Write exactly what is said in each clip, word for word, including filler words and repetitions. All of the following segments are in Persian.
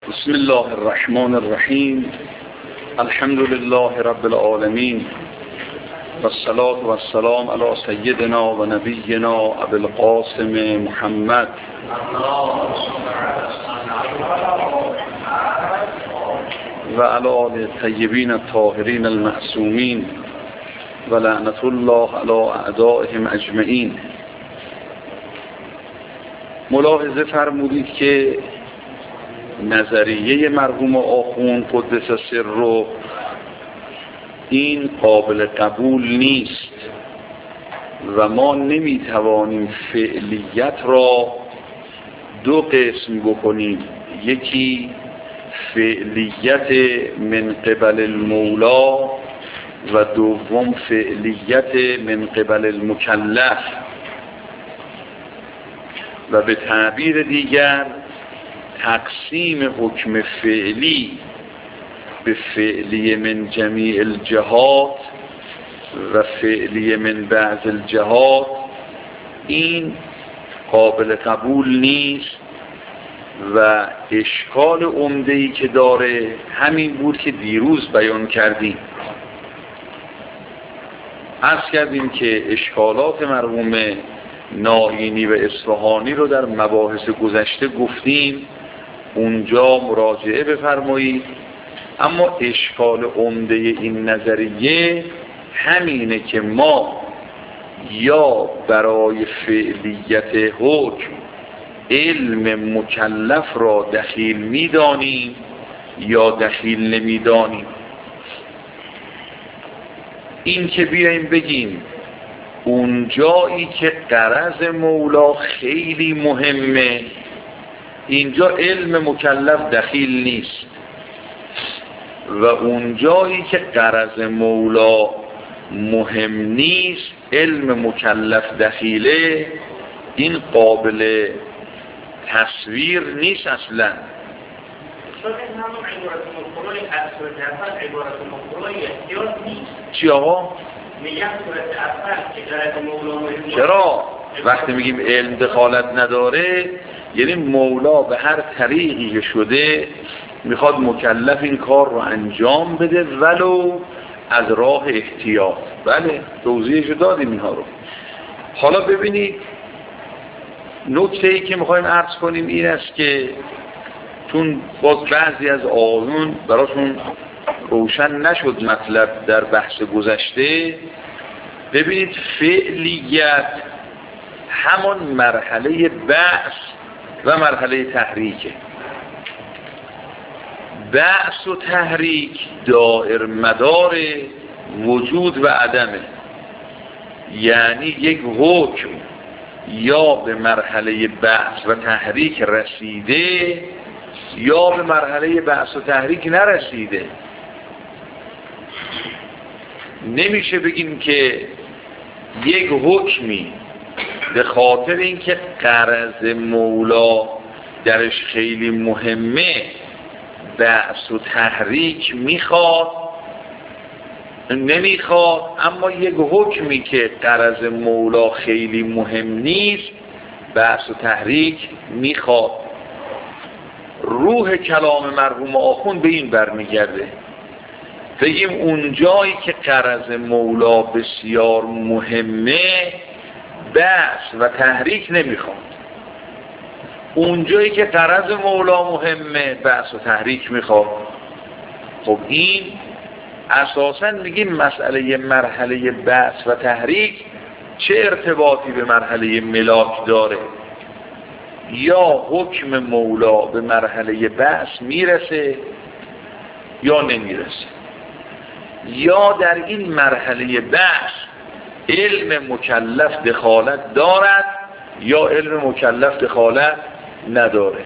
بسم الله الرحمن الرحیم. الحمد لله رب العالمین والصلاة والسلام علی سیدنا و نبینا ابی القاسم محمد و علی آل الطیبین الطاهرین المعصومین و لعنت الله علی اعدائهم اجمعین. ملاحظه فرمودید که نظریه مرحوم آخوند قدس سره این قابل قبول نیست و ما نمیتوانیم فعلیت را دو قسم بکنیم، یکی فعلیت من قبل المولا و دوم فعلیت من قبل المکلف، و به تعبیر دیگر تقسیم حکم فعلی به فعلی من جمیع الجهات و فعلی من بعض الجهات این قابل قبول نیست و اشکال عمده‌ای که داره همین بود که دیروز بیان کردیم. عرض کردیم که اشکالات مرحوم ناینی و اصفهانی رو در مباحث گذشته گفتیم، اونجا مراجعه بفرمایید. اما اشکال عمده این نظریه همینه که ما یا برای فعلیت حکم علم مکلف را دخیل می‌دانیم یا دخیل نمی‌دانیم. این که بیاییم بگیم اون جایی که غرض مولا خیلی مهمه اینجا علم مکلف دخیل نیست، و اون جایی که غرض مولا مهم نیست علم مکلف دخیله، این قابل تصویر نیست اصلا. چی آقا؟ چرا؟ وقتی میگیم علم دخالت نداره یعنی مولا به هر طریقی که شده میخواد مکلف این کار رو انجام بده ولو از راه احتیاط. بله توضیحشو دادیم اینها رو. حالا ببینید نکته‌ای که میخوایم عرض کنیم این است که چون باز بعضی از آقایون براشون روشن نشد مطلب در بحث گذشته، ببینید فعلیت همان مرحله بعث و مرحله تحریکه. بعث و تحریک دائر مدار وجود و عدمه، یعنی یک حکم یا به مرحله بعث و تحریک رسیده یا به مرحله بعث و تحریک نرسیده. نمیشه بگیم که یک حکمی به خاطر اینکه غرض مولا درش خیلی مهمه بعث و تحریک میخواد نمیخواد، اما یک حکمی که غرض مولا خیلی مهم نیست بعث و تحریک میخواد. روح کلام مرحوم آخوند به این برمیگرده، بگیم اون جایی که غرض مولا بسیار مهمه بعث و تحریک نمیخواد، اون جایی که غرض مولا مهمه بعث و تحریک میخواد. خب این اساساً میگیم مسئله مرحله بعث و تحریک چه ارتباطی به مرحله ملاک داره؟ یا حکم مولا به مرحله بعث میرسه یا نمیرسه، یا در این مرحله بعث علم مکلف دخالت دارد یا علم مکلف دخالت نداره.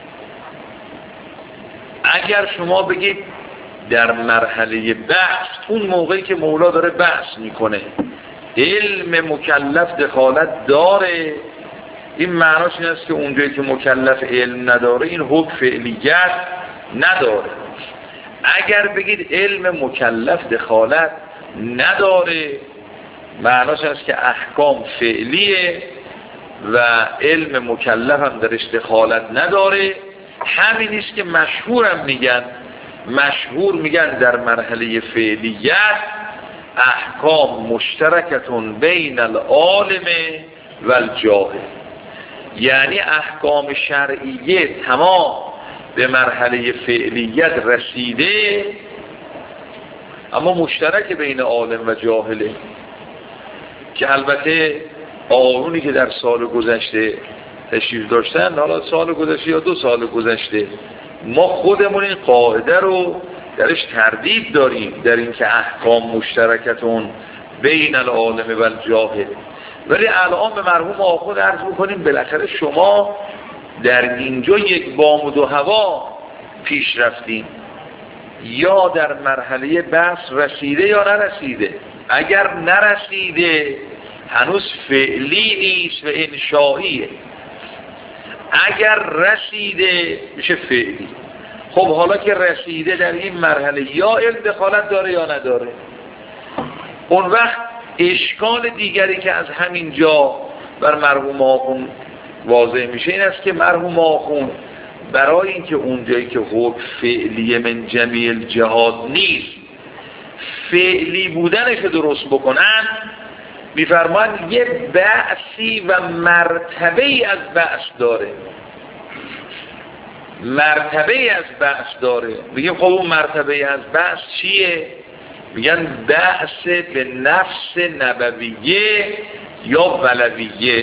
اگر شما بگید در مرحله بحث اون موقعی که مولا داره بحث میکنه علم مکلف دخالت داره، این معناش این است که اونجایی که مکلف علم نداره این حکم فعلیت نداره. اگر بگید علم مکلف دخالت نداره معناش است که احکام فعلیه و علم مکلف هم درش دخالت نداره، همین است که مشهورم میگن مشهور میگن در مرحله فعلیت احکام مشترکتون بین العالم و الجاهل، یعنی احکام شرعیه تمام به مرحله فعلیت رسیده اما مشترک بین عالم و جاهله، که البته آقایونی که در سال گذشته تشریف داشتن، حالا سال گذشته یا دو سال گذشته، ما خودمون این قاعده رو درش تردید داریم در این که احکام مشترکتون بین العالم و الجاهل. ولی الان به مرحوم آخوند عرض میکنیم بالاخره شما در اینجا یک بام و دو هوا پیش رفتیم، یا در مرحله بحث رسیده یا نرسیده. اگر نرسیده هنوز فعلی نیست و انشائیه، اگر رسیده میشه فعلی. خب حالا که رسیده در این مرحله یا علم دخالت داره یا نداره، اون وقت اشکال دیگری که از همین جا بر مرحوم آخوند واضح میشه این است که مرحوم آخوند برای اینکه اونجایی که حکم فعلی من جمیع الجهات نیست فعلی بودنش درست بکنن، میفرمان یه بعثی و مرتبه ای از بعث داره، مرتبه ای از بعث داره. میگیم خب اون مرتبه از بعث چیه؟ میگن بعث به نفس نبویه یا ولویه.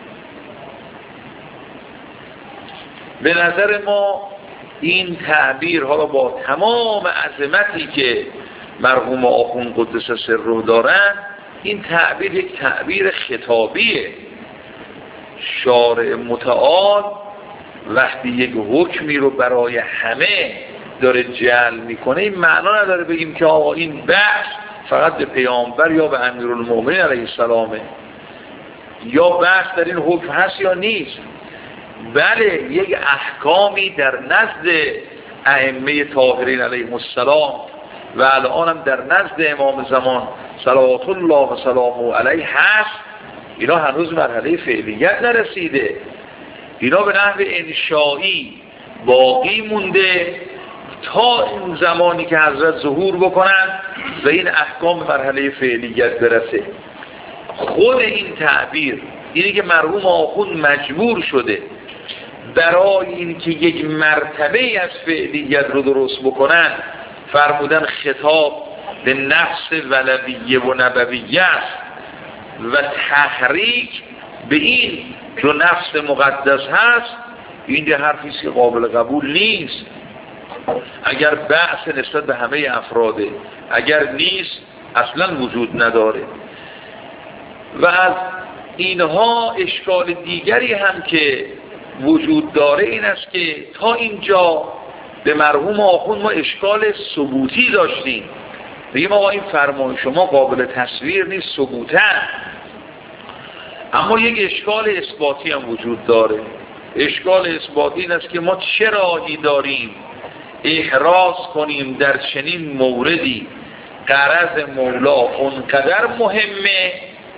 به نظر ما این تعبیر ها با تمام عظمتی که مرحوم آخوند قدس سره دارن، این تعبیر یک تعبیر خطابیه. شارع متعال وقتی یک حکمی رو برای همه داره جعل میکنه، این معنا نداره بگیم که آقا این بحث فقط به پیامبر یا به امیرالمومنین علیه السلامه، یا بحث در این حکم هست یا نیست. بله یک احکامی در نزد ائمه طاهرین علیهم السلام و الان هم در نزد امام زمان صلوات الله و سلامه علیه هست، اینا هنوز مرحله فعلیت نرسیده، اینا به نحو انشایی باقی مونده تا این زمانی که حضرت ظهور بکنن و این احکام مرحله فعلیت برسه. خود این تعبیر اینی که مرحوم آخوند مجبور شده برای این که یک مرتبه از فعلیت رو درست بکنن فرمودن خطاب به نفس ولویه و نبویه است و تحریک به این دو نفس مقدس هست. این ده حرفیست که قابل قبول نیست. اگر بحث نسبت به همه افراده، اگر نیست اصلا وجود نداره. و از اینها اشکال دیگری هم که وجود داره این است که تا اینجا به مرحوم آخوند ما اشکال ثبوتی داشتیم، بگیم آقا این فرمان شما قابل تصویر نیست ثبوتن، اما یک اشکال اثباتی هم وجود داره. اشکال اثباتی این است که ما چه راهی داریم احراز کنیم در چنین موردی غرض مولا اونقدر مهمه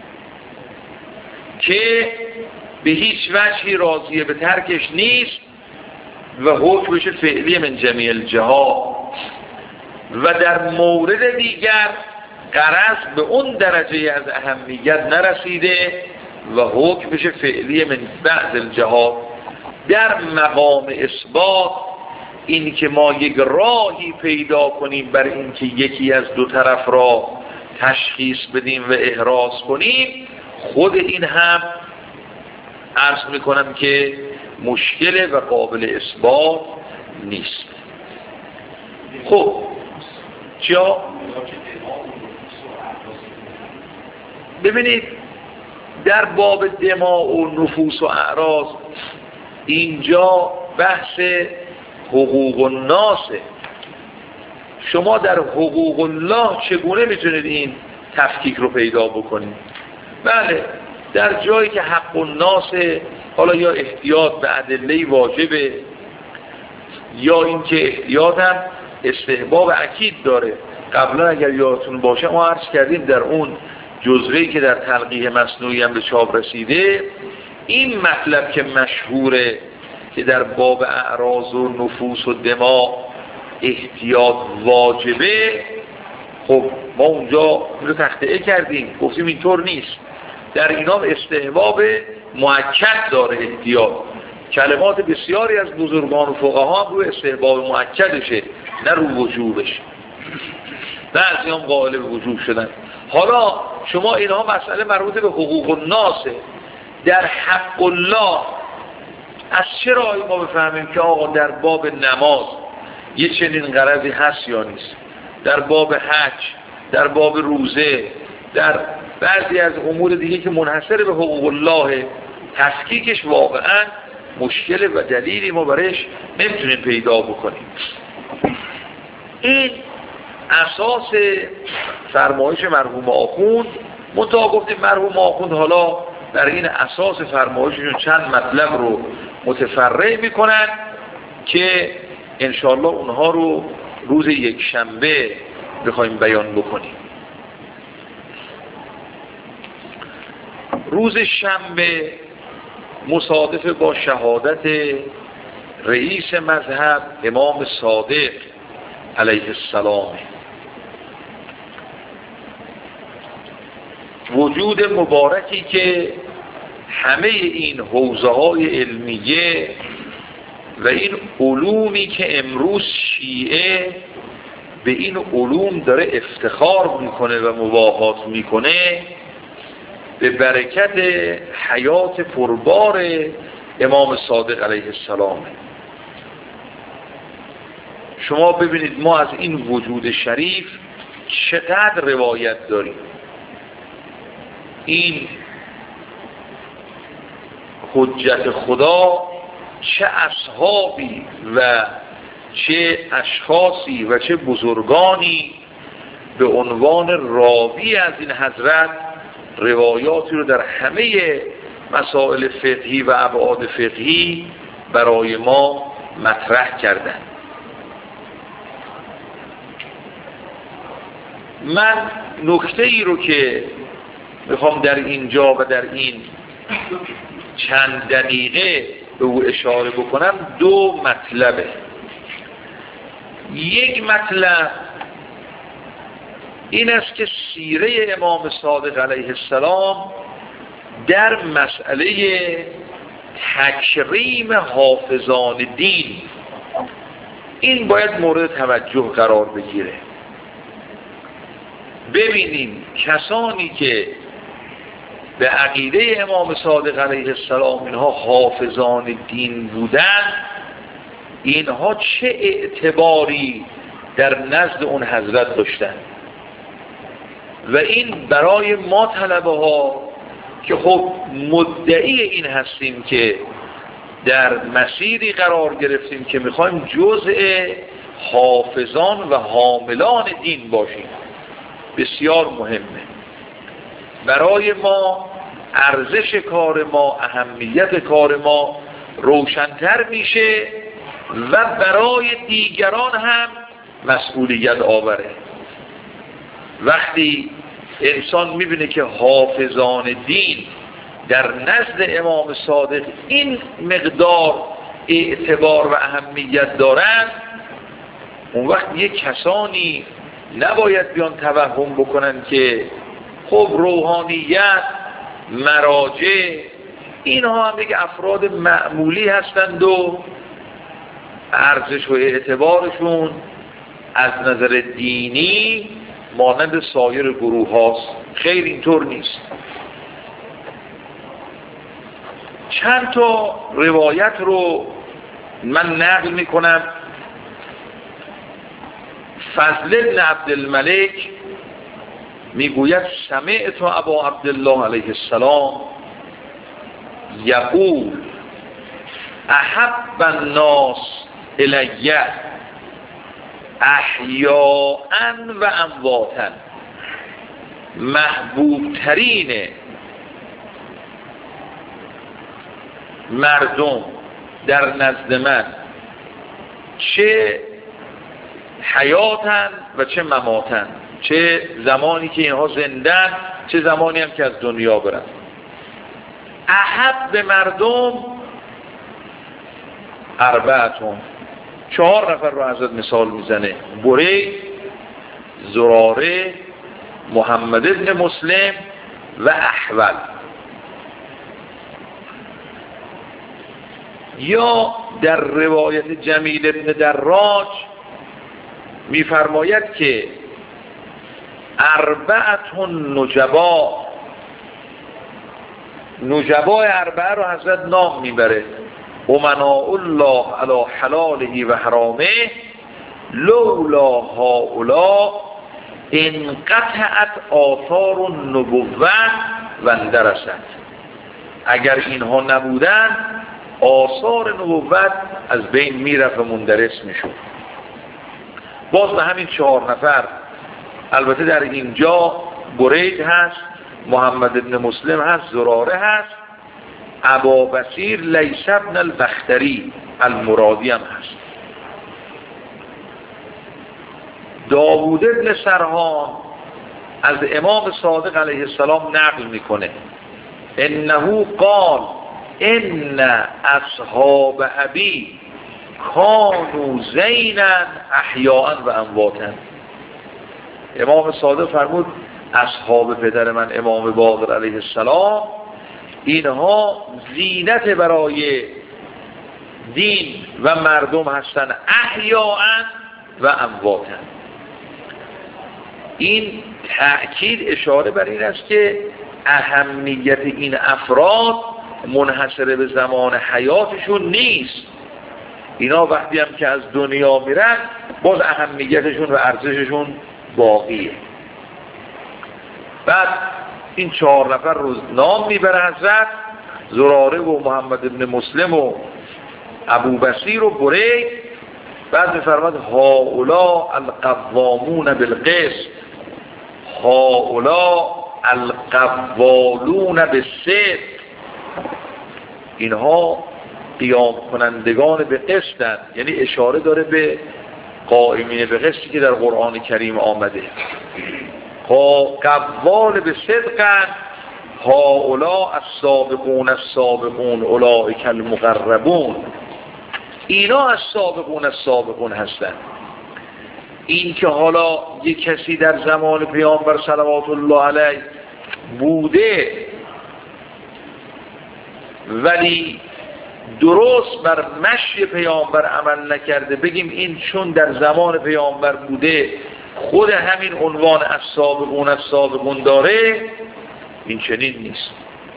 که به هیچ وجهی راضیه به ترکش نیست و حکمش فعلی من جمیع الجهات، و در مورد دیگر غرض به اون درجه از اهمیت نرسیده و حکمش فعلی من بعض الجهات. در مقام اثبات این که ما یک راهی پیدا کنیم بر این که یکی از دو طرف را تشخیص بدیم و احراز کنیم، خود این هم عرض میکنم که مشکل و قابل اثبات نیست. خب چیا؟ ببینید در باب دماء و نفوس و اعراض اینجا بحث حقوق الناسه. شما در حقوق الله چگونه میتونید این تفکیک رو پیدا بکنید؟ بله در جایی که حق الناس، حالا یا احتیاط به ادله واجبه یا اینکه احتیاط هم استحباب اکید داره. قبلا اگر یادتون باشه ما عرض کردیم در اون جزوه‌ای که در تلقیح مصنوعی هم به چاپ رسیده این مطلب که مشهوره که در باب اعراض و نفوس و دماء احتیاط واجبه، خب ما اونجا رو تخطئه کردیم، گفتیم اینطور نیست. در اینا استحباب مؤکد داره احتیاط. کلمات بسیاری از بزرگان و فقها هم روی استحباب مؤکدشه، نه رو وجوبش. بعضی هم قائل به وجوب شدن. حالا شما اینها مسئله مربوط به حقوق الناسه. در حق الله از چه راهی ما بفهمیم که آقا در باب نماز یه چنین غرضی هست یا نیست؟ در باب حج، در باب روزه، در بعضی از امور دیگه که منحصر به حقوق الله، تفکیکش واقعا مشکل و دلیلی ما برایش نمیتونیم پیدا بکنیم. این اساس فرمایش مرحوم آخوند. منتها گفتیم مرحوم آخوند حالا در این اساس فرمایششون چند مطلب رو متفرع میکنن که انشاءالله اونها رو روز یک شنبه بخوایم بیان بکنیم. روز شنبه مصادف با شهادت رئیس مذهب امام صادق علیه السلام. وجود مبارکی که همه این حوزه های علمیه و این علومی که امروز شیعه به این علوم داره افتخار میکنه و مباهات میکنه، به برکت حیات پربار امام صادق علیه السلام. شما ببینید ما از این وجود شریف چقدر روایت داریم. این حجت خدا چه اصحابی و چه اشخاصی و چه بزرگانی به عنوان راوی از این حضرت روایاتی رو در همه مسائل فقهی و ابعاد فقهی برای ما مطرح کردن. من نکته ای رو که میخوام در اینجا و در این چند دقیقه به او اشاره بکنم دو مطلبه. یک مطلب این است که سیره امام صادق علیه السلام در مسئله تکریم حافظان دین این باید مورد توجه قرار بگیره. ببینیم کسانی که به عقیده امام صادق علیه السلام اینها حافظان دین بودن، اینها چه اعتباری در نزد اون حضرت داشتن. و این برای ما طلبه ها که خب مدعی این هستیم که در مسیری قرار گرفتیم که میخوایم جزء حافظان و حاملان دین باشیم، بسیار مهمه. برای ما ارزش کار ما، اهمیت کار ما روشن‌تر میشه و برای دیگران هم مسئولیت آوره. وقتی انسان میبینه که حافظان دین در نزد امام صادق این مقدار اعتبار و اهمیت دارند، اون وقت یک کسانی نباید بیان توهم بکنن که خب روحانیت، مراجع اینها هم دیگه افراد معمولی هستند و ارزش و اعتبارشون از نظر دینی مانند سایر گروه هاست. خیر اینطور نیست. چند تا روایت رو من نقل میکنم. فضل بن عبدالملک میگوید سمعت ابا عبدالله علیه السلام یقول احب الناس الی احیاء و امواتا، محبوب ترین مردم در نزد من چه حیاتن و چه مماتن، چه زمانی که اینها زندن چه زمانی هم که از دنیا برن. احب به مردم اربعتون، چهار نفر رو حضرت مثال میزنه: برید، زراره، محمد ابن مسلم و احول. یا در روایت جمیل ابن دراج میفرماید که اربعتون نجبا، نجبا اربعه رو حضرت نام میبره: امناء الله علی حلاله و حرامه لولا هؤلاء انقطعت آثار النبوة و اندرست. اگر اینها نبودن آثار نبوت از بین میرفت و مندرس میشد. باز به همین چهار نفر، البته در اینجا برید هست، محمد ابن مسلم هست، زراره هست، ابا بصیر لیث ابن البختری المرادی هم هست. داوود ابن سرحان از امام صادق علیه السلام نقل میکنه: انه قال ان اصحاب ابی کانوا زینا احیاء و امواتا. امام صادق فرمود اصحاب پدر من امام باقر علیه السلام اینها زینت برای دین و مردم هستند، احیاء و امواتا. این تأکید اشاره بر این است که اهمیت این افراد منحصر به زمان حیاتشون نیست. اینا وقتی هم که از دنیا میرن باز اهمیتشون و ارزششون باقیه. بعد این چهار نفر رو نام میبره حضرت: زراره و محمد ابن مسلم و ابو بصیر و برید. بعد میفرماد هؤلاء القوامون بالقسط، هؤلاء القوالون بالصدق. اینها قیام کنندگان به قسطند، یعنی اشاره داره به قائمین به قسطی که در قرآن کریم آمده. قوال به صدقند، هؤلاء السابقون السابقون اولئک المقربون. اینا از سابقون از سابقون هستند. این که حالا یک کسی در زمان پیامبر صلوات الله علیه بوده ولی درست بر مشی پیامبر عمل نکرده، بگیم این چون در زمان پیامبر بوده خود همین عنوان السابقون السابقون داره، این چنین نیست.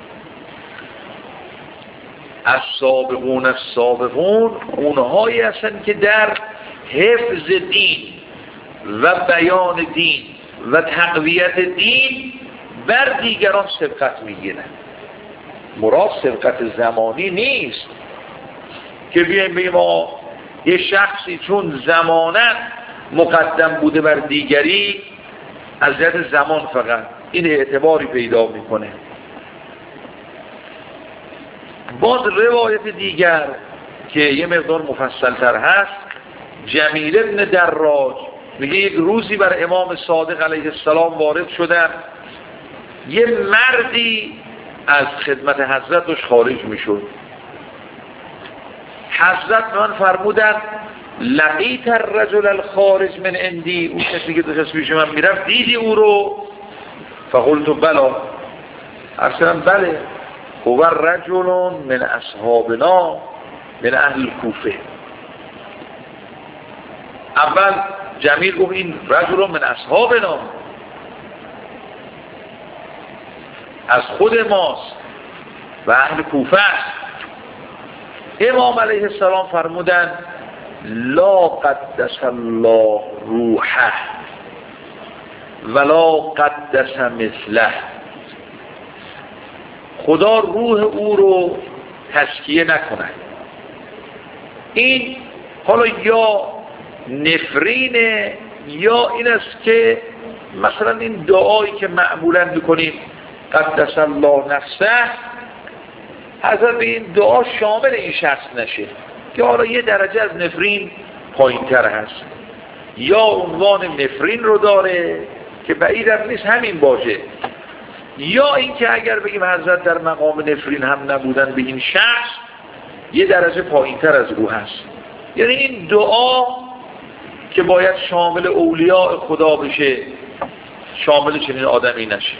السابقون السابقون اونهایی هستن که در حفظ دین و بیان دین و تقویت دین بر دیگران سبقت میگیرن. مراد سبقت زمانی نیست که بیایم بگیم ما یه شخصی چون زمانا مقدم بوده بر دیگری از جهت زمان فقط این اعتباری پیدا میکنه. باز روایت دیگر که یه مقدار مفصل تر هست، جمیل ابن دراج میگه یک روزی بر امام صادق علیه السلام وارد شدن، یه مردی از خدمت حضرتش خارج میشد. حضرت من فرمودن لقیت الرجل الخارج من عندی، اون کسی که داشت پیش من میرفت دیدی او رو؟ فقلت بلا، اصلا بله، هو رجل من اصحابنا من اهل کوفه. اول جمیل گفت این رجل من اصحابنا، از خود ماست و اهل کوفه است. امام علیه السلام فرمودن لا قدس الله روحه ولا قدس مثله، خدا روح او رو تزکیه نکنه. این حالا یا نفرینه یا این است که مثلا این دعایی که معمولا میکنیم قدس الله نفسه، حضرت به این دعا شامل این شخص نشه که حالا یه درجه از نفرین پایین تر هست، یا عنوان نفرین رو داره که بعیدم نیست همین باشه، یا اینکه اگر بگیم حضرت در مقام نفرین هم نبودن به این شخص، یه درجه پایین تر از روح هست. یعنی این دعا که باید شامل اولیاء خدا بشه شامل چنین آدمی نشه.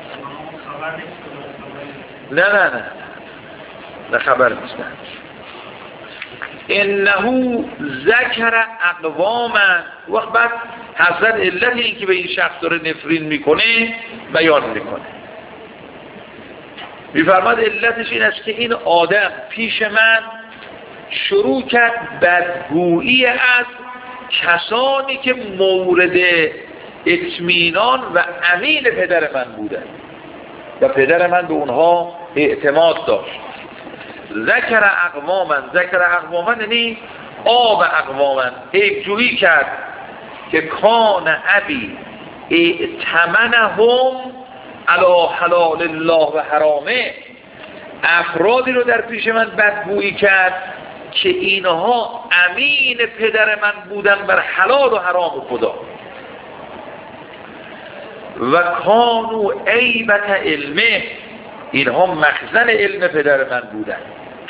نه نه نه نه خبر نیست. انه ذکر اقواما. وقت بعد حضرت علت این که به این شخص داره نفرین میکنه بیان میکنه. میفرماد علتش این است که این آدم پیش من شروع کرد بدگویی از کسانی که مورد اطمینان و امین پدر من بودن و پدر من به اونها اعتماد داشت. ذکر اقواما، ذکر اقواما یعنی آب اقواما، عیبجویی کرد که کان ابی ائتمنهم علی حلال الله و حرامه. افرادی رو در پیش من بدگویی کرد که اینها امین پدر من بودن بر حلال و حرام خدا و کانو عیبت علمه، اینها مخزن علم پدر من بودن.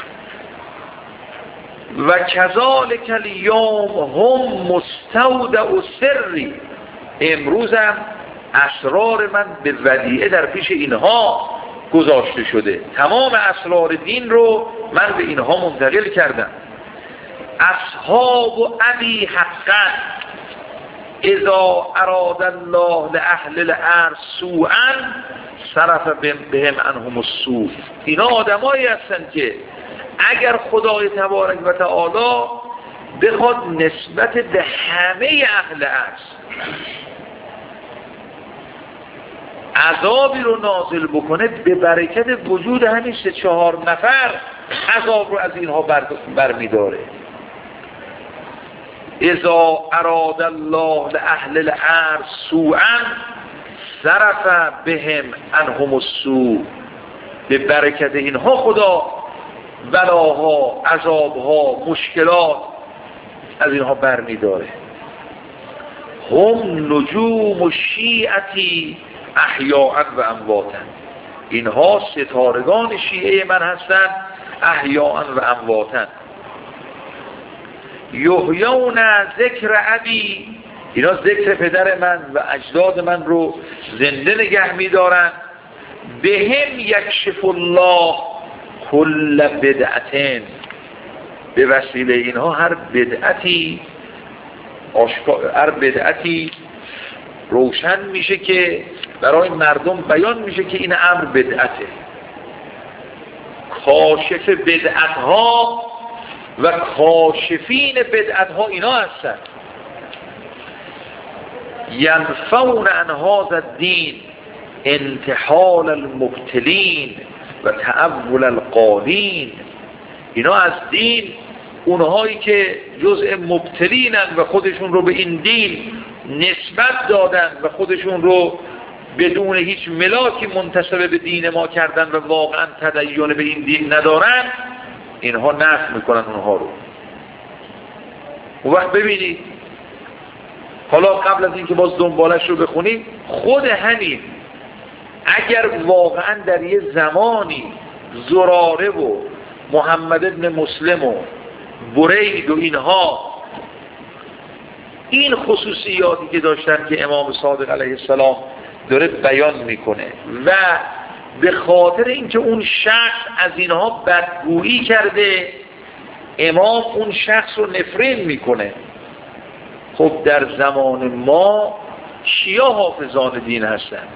و کذالک الیوم هم مستودع سری، امروزم اسرار من به ودیعه در پیش اینها گذاشته شده. تمام اسرار دین رو من به اینها منتقل کردم. اصحاب و ابی حقا اذا اراد الله لاهل الارض سوءا صرف بهم عنهم السوء. اینا آدمایی هستن که اگر خدای تبارک و تعالی بخواد نسبت به همه اهل ارض عذابی رو نازل بکنه، به برکت وجود همین سه چهار نفر عذاب رو از اینها بر, بر می داره. اذا اراد الله لاهل الارض سوءا صرف بهم عنهم السوء. به برکت اینها خدا بلاها، عذابها، مشکلات از اینها بر می داره. هم نجوم و شیعتی احیاء و امواتا. اینها ستارگان شیعه من هستند احیاء و امواتا. یحیون ذکر ابی، اینا ذکر پدر من و اجداد من رو زنده نگه می‌دارن. بهم یکشف الله کل بدعتین، به وسیله اینها هر بدعتی هر بدعتی روشن میشه که برای مردم بیان میشه که این امر بدعته. کاشف بدعتها و کاشفین بدعتها اینا هستن. ینفون عن هذا الدین انتحال المبتلین و تعول القالین. اینا از دین، اونهایی که جزء مبتلینن و خودشون رو به این دین نسبت دادن و خودشون رو بدون هیچ ملاکی منتسب به دین ما کردن و واقعا تدین به این دین ندارن، اینها نفی میکنن اونها رو. اون وقت ببینید، حالا قبل از اینکه باز دنبالش رو بخونیم، خود همین اگر واقعا در یه زمانی زراره و محمد ابن مسلم و برید و اینها این خصوصیاتی که داشتن که امام صادق علیه السلام داره بیان میکنه و به خاطر اینکه اون شخص از اینها بدگویی کرده، امام اون شخص رو نفرین میکنه. خب در زمان ما کیا حافظان دین هستن؟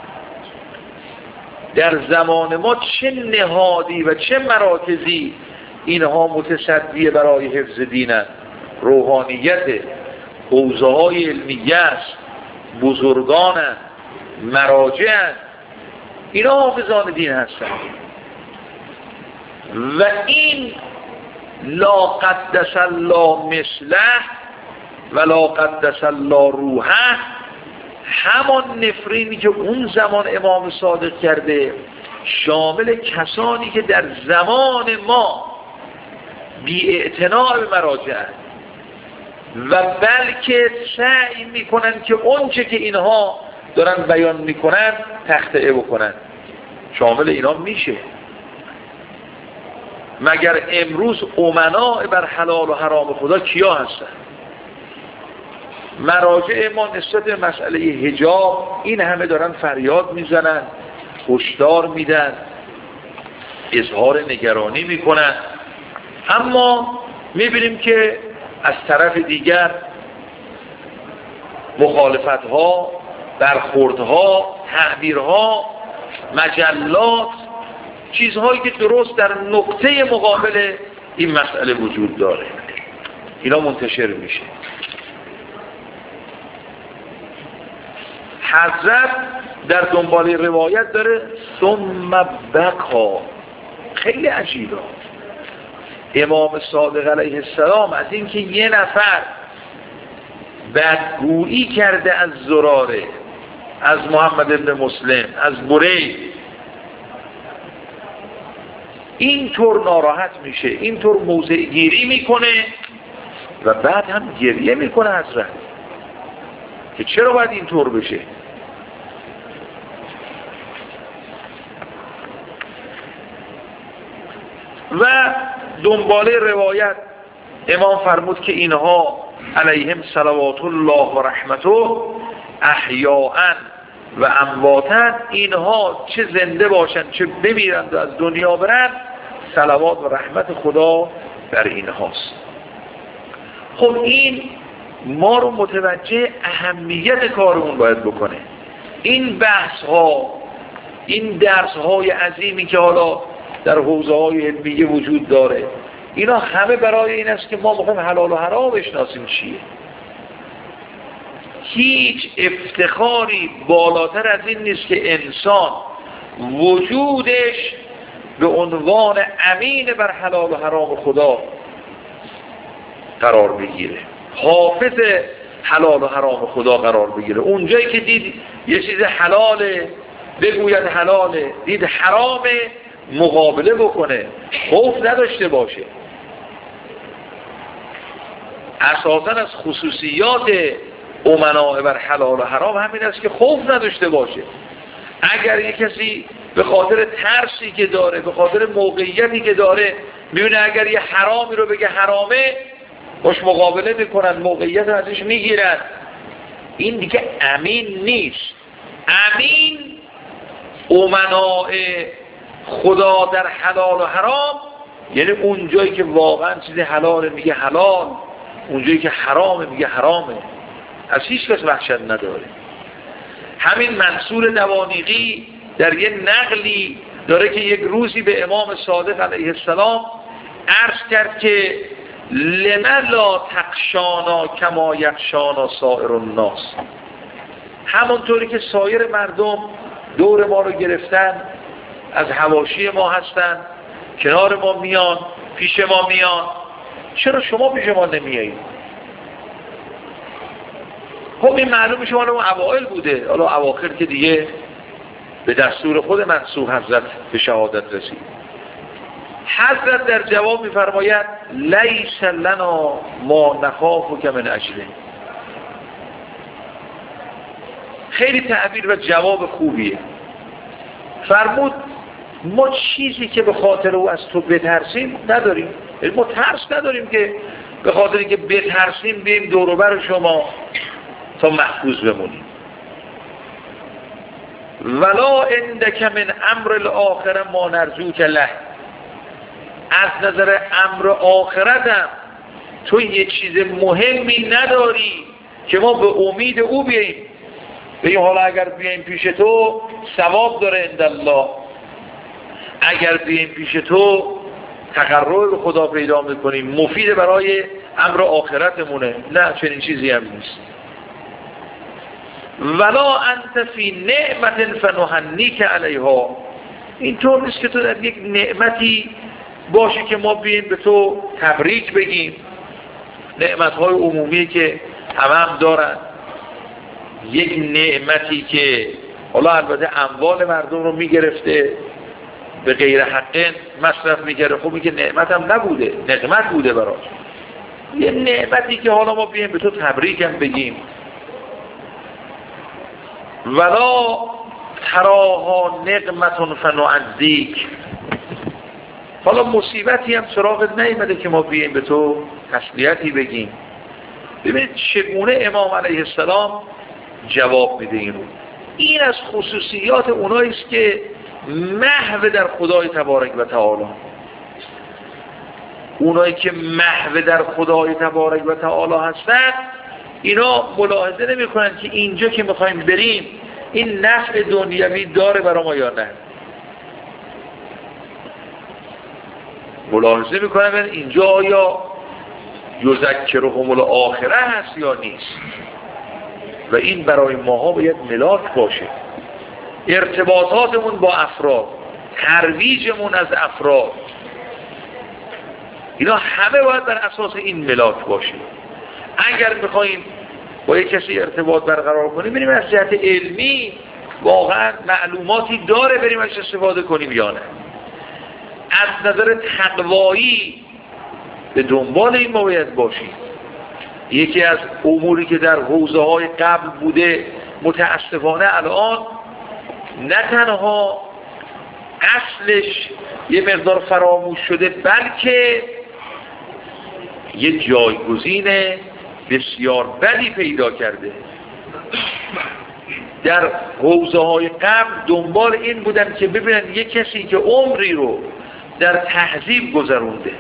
در زمان ما چه نهادی و چه مراکزی اینها متصدی برای حفظ دینن؟ روحانیت، حوزه های علمیه است، بزرگان، مراجع، اینا حافظان دین هستن. و این لا قدس الله مثله و لا قدس الله روحه، همان نفرینی که اون زمان امام صادق کرده شامل کسانی که در زمان ما بی اعتناء به مراجع و بلکه سعی میکنن که اونچه که اینها دارن بیان میکنن تخطئه بکنن، شامل اینا میشه. مگر امروز امناء بر حلال و حرام خدا کیا هستن؟ مراجع ما نسبت به مسئله حجاب این همه دارن فریاد میزنن، هشدار میدن، اظهار نگرانی میکنن، اما میبینیم که از طرف دیگر مخالفت ها، برخورد ها، تعبیرها، مجلات، چیزهایی که درست در نقطه مقابل این مسئله وجود داره اینا منتشر میشه. حضرت در دنبال روایت داره ثم بکا. خیلی عجیبه. امام صادق علیه السلام از اینکه یه نفر بدگویی کرده از زراره، از محمد ابن مسلم، از برید، اینطور ناراحت میشه، اینطور موضع گیری میکنه و بعد هم گریه میکنه حضرت که چرا باید اینطور بشه. و دنباله روایت امام فرمود که اینها علیهم صلوات الله و رحمته احیاء و امواتن، اینها چه زنده باشن چه بمیرند و از دنیا برن، صلوات و رحمت خدا بر اینهاست. خب این ما رو متوجه اهمیت کارمون باید بکنه. این بحث ها، این درس های عظیمی که حالا در حوزه های علمیه وجود داره، اینا همه برای این است که ما بخوایم حلال و حرام بشناسیم چیه. هیچ افتخاری بالاتر از این نیست که انسان وجودش به عنوان امین بر حلال و حرام خدا قرار بگیره، حافظ حلال و حرام خدا قرار بگیره. اونجایی که دید یه چیز حلاله بگوید حلاله، دید حرامه مقابله بکنه، خوف نداشته باشه. اساساً از خصوصیات امناء بر حلال و حرام همین است که خوف نداشته باشه. اگر یک کسی به خاطر ترسی که داره، به خاطر موقعیتی که داره، میونه اگر یه حرامی رو بگه حرامه، باش مقابله میکنن، موقعیت رو ازش میگیرن، این دیگه امین نیست. امین امناء خدا در حلال و حرام یعنی اون جایی که واقعا چیزی حلاله میگه حلال، اون جایی که حرامه میگه حرامه، از هیچ کس وحشت نداره. همین منصور دوانیقی در یه نقلی داره که یک روزی به امام صادق علیه السلام عرض کرد که لمن لا تخشانا کما یخشانا سائر الناس، همونطوری که سایر مردم دور ما رو گرفتن، از حواشی ما هستن، کنار ما میان، پیش ما میان، چرا شما پیش ما نمیایید؟ خب این معلوم شما اون اوائل بوده، حالا اواخر که دیگه به دستور خود منصور حضرت به شهادت رسید. حضرت در جواب میفرماید لیس لنا ما نخافک من اجله. خیلی تعبیر و جواب خوبیه. فرمود ما چیزی که به خاطر او از تو بترسیم نداریم، ما ترس نداریم که به خاطر اینکه بترسیم بیم دور و بر شما تا محفوظ بمونیم. ولا عندک من امر الاخره ما نرجوک له، از نظر امر آخرتم تو یه چیز مهمی نداری که ما به امید او بیاییم، بگیم حالا اگر بیاییم پیش تو ثواب داره عند الله، اگر بیاییم پیش تو تقرب به خدا پیدا میکنیم، مفید برای امر آخرتمونه. نه، چنین چیزی هم نیست. ولا انت فی نعمت فنهنیک علیها، اینطور نیست که تو در یک نعمتی باشی که ما بیاییم به تو تبریک بگیم. نعمتهای عمومی که همه هم دارن، یک نعمتی که حالا البته اموال مردم رو میگرفته به غیر حق مصرف میکرده، خب میگه نعمت هم نبوده، نعمت بوده براش. یه نعمتی که حالا ما بیاییم به تو تبریک هم بگیم. ولا تراها نقمت فنعزیک، حالا مصیبتی هم سراغت نیامده که ما بیاییم به تو تسلیتی بگیم. ببینید چگونه امام علیه السلام جواب میده این رو. این از خصوصیات اونایی است که محو در خدای تبارک و تعالی. اونایی که محو در خدای تبارک و تعالی هستن، اینا ملاحظه نمی کنن که اینجا که میخوایم بریم این نفع دنیوی داره برای ما یا نه. ملاحظه میکنن اینجا آیا یذکرهم الاخره هست یا نیست. و این برای ماها باید ملاک باشه. ارتباطاتمون با افراد، ترویجمون از افراد، اینا همه باید بر اساس این ملاک باشه. اگر میخواییم با یک کسی ارتباط برقرار کنیم، بریم از جهت علمی واقعا معلوماتی داره بریم ازش استفاده کنیم یا نه. از نظر تقوایی به دنبال این ما باید باشیم. یکی از اموری که در حوزه های قبل بوده متاسفانه الان نه تنها اصلش یه مقدار فراموش شده، بلکه یه جایگزین بسیار بدی پیدا کرده. در حوزه های قبل دنبال این بودن که ببینن یه کسی که عمری رو در تهذیب گذرونده،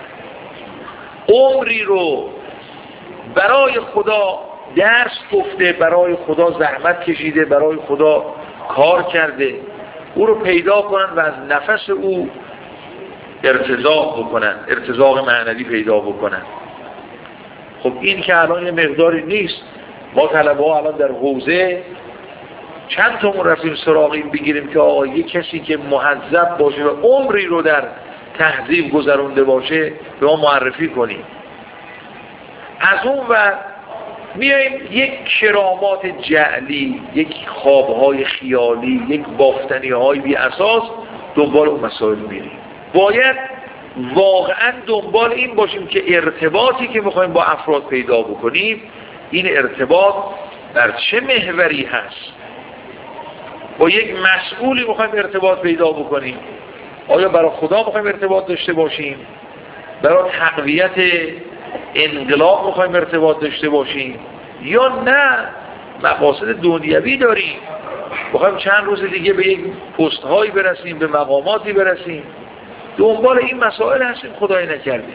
عمری رو برای خدا درس گفته، برای خدا زحمت کشیده، برای خدا کار کرده، او رو پیدا کنن و از نفس او ارتزاق بکنن، ارتزاق معنوی پیدا بکنن. خب این که الان یه مقداری نیست. ما طلبه ها الان در حوزه چند تامون رفتیم سراغ این بگیریم که آقا یه کسی که مهذب باشه و عمری رو در تهذیب گذرونده باشه به ما معرفی کنیم. از اون و میاییم یک کرامات جعلی، یک خوابهای خیالی، یک بافتنی های بی اساس دنبال اون مسائل میریم. باید واقعا دنبال این باشیم که ارتباطی که میخوایم با افراد پیدا بکنیم، این ارتباط در چه محوری هست. با یک مسئولی میخوایم ارتباط پیدا بکنیم، آیا برای خدا میخوایم ارتباط داشته باشیم، برای تقویت انقلاب میخوایم ارتباط داشته باشیم، یا نه مقاصد دنیوی داریم، میخوایم چند روز دیگه به یک پست هایی برسیم، به مقاماتی برسیم. دنبال این مسائل هستیم خدای نکرده.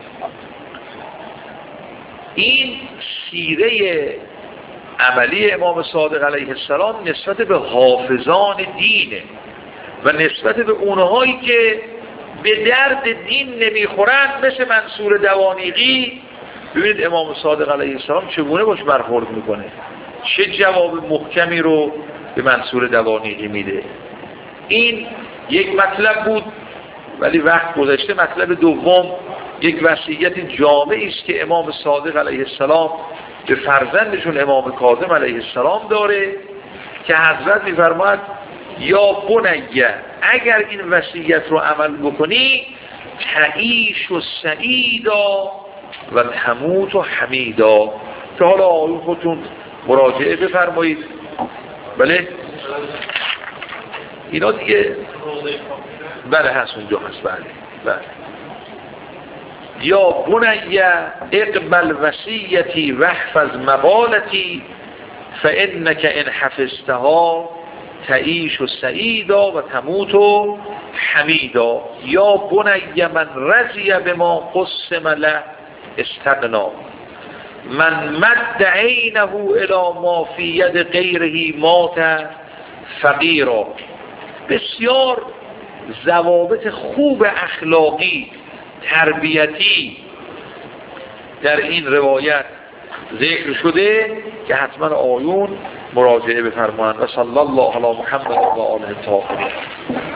این سیره عملی امام صادق علیه السلام نسبت به حافظان دینه و نسبت به اونهایی که به درد دین نمیخورند، مثل منصور دوانیقی. ببینید امام صادق علیه السلام چگونه باش برخورد میکنه، چه جواب محکمی رو به منصور دوانیقی میده. این یک مطلب بود، ولی وقت گذشته. مطلب دوم یک وصیت جامعی است که امام صادق علیه السلام به فرزندشون امام کاظم علیه السلام داره که حضرت میفرماید یا بنیه، اگر این وصیت رو عمل بکنی تعیش و سعیدا و تموت و حمیدا. که حالا آقایون خودتون مراجعه بفرمایید. بله اینا دیگه بله هست اونجا هست. بله بله یا بنیه اقبل وصیتی واحفظ مقالتی فانک ان حفظتها تعیش و سعیدا و تموت و حمیدا. یا بنی من رضی بما قسم له استغنا من مد عینه الی ما فی ید غیره مات فقیرا. بسیار ضوابط خوب اخلاقی تربیتی در این روایت ذکر شده که حتما آیون مراجعه بفرمایند. و صلی الله علی محمد و آله الطاهرین.